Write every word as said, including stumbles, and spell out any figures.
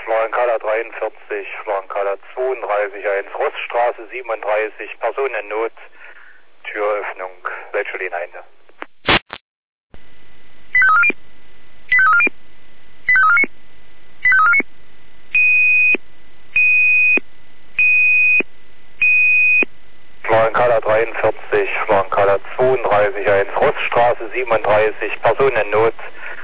Schlerenkala dreiundvierzig, Schlerenkala zweiunddreißig eins, Roststraße siebenunddreißig, Personennot, Türöffnung, welche Linie? Schlerenkala dreiundvierzig, Schlerenkala zweiunddreißig eins, Roststraße siebenunddreißig, Personennot,